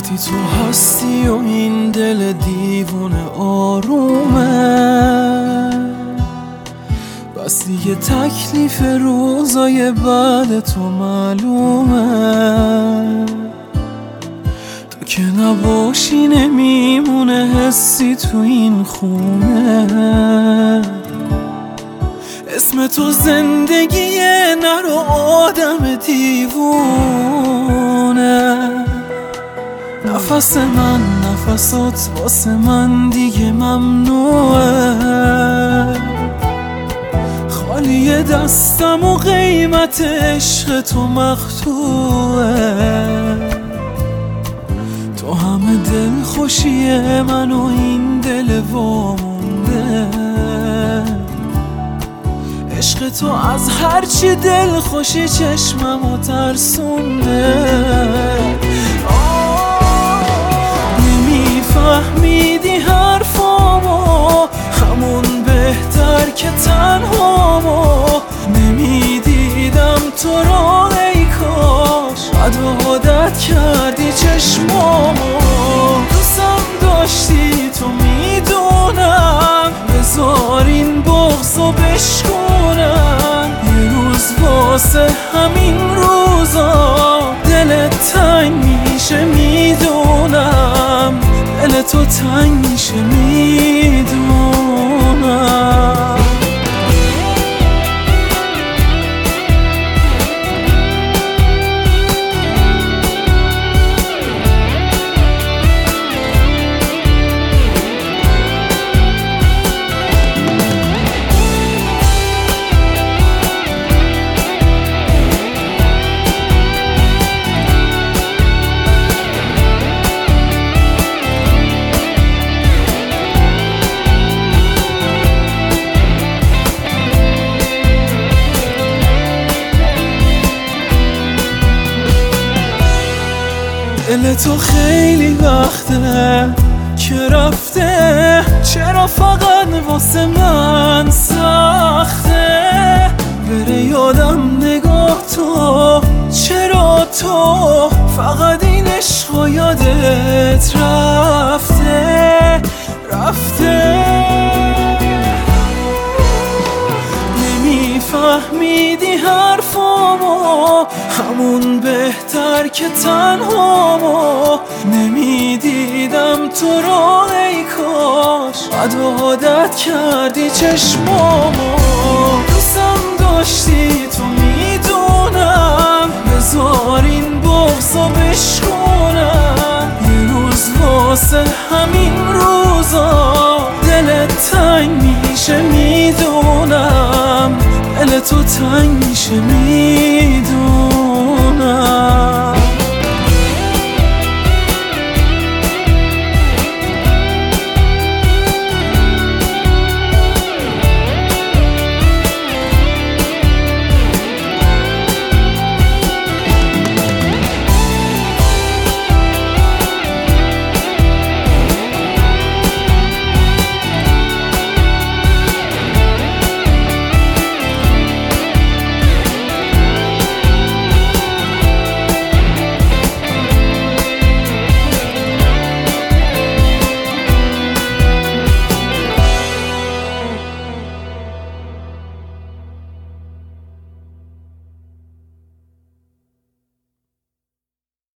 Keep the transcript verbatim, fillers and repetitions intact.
وقتی تو هستی و این دل دیوونه آرومه، بس دیگه تکلیف روزای بعد تو معلومه. تو که نباشی نمیمونه حسی تو این خونه. اسم تو زندگیه نرو آدم دیوونه. نفس من نفسات واسه من دیگه ممنوعه. خالی دستم و قیمت عشق تو مقطوعه. تو همه دل خوشیه من و این دل وامونده. عشق تو از هرچی دل خوشی چشمم و ترسونده. نمیفهمیدی حرفامو، همون بهتر که تنهامو. نمیدیدم تو رو ای کاش، بد عادت کردی چشمامو. دوستم داشتی تو میدونم، بذار این بغضو بشکونم. یه روز واسه همین روزا دلت تنگ میشه میدونم. دل تو تنگ میشه میدونم. دل تو خیلی وقته که رفته، چرا فقط واسه من سخته؟ بره یادم نگاه تو، چرا تو فقط این عشق و یادت رفته رفته. نمیفهمیدی حرفامو، همون بهتر که تنهامو. نمیدیدم تو رو ای کاش، بد عادت کردی چشمامو. دوستم داشتی تو میدونم، بذار این بغضو بشکونم. یه روز واسه همین روزا دلت تنگ میشه میدونم. دل تو تنگ میشه میدونم.